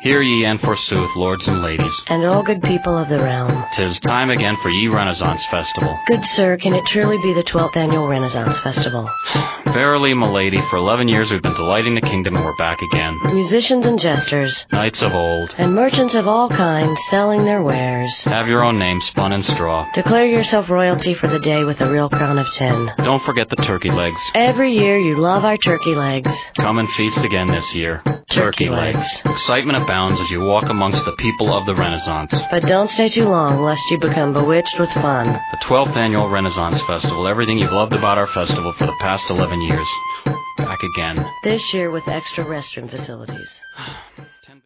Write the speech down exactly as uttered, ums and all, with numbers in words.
Hear ye, and forsooth, lords and ladies, and all good people of the realm. 'Tis time again for ye Renaissance Festival. Good sir, can it truly be the twelfth Annual Renaissance Festival? Verily, my lady, for eleven years we've been delighting the kingdom, and we're back again. Musicians and jesters, Knights of old, and merchants of all kinds selling their wares. have your own name spun in straw. Declare yourself royalty for the day with a real crown of tin. Don't forget the turkey legs. Every year you love our turkey legs. Come and feast again this year. Turkey legs. Excitement abounds as you walk amongst the people of the Renaissance. But don't stay too long, lest you become bewitched with fun. The twelfth Annual Renaissance Festival, everything you've loved about our festival for the past eleven years. Back again. This year with extra restroom facilities.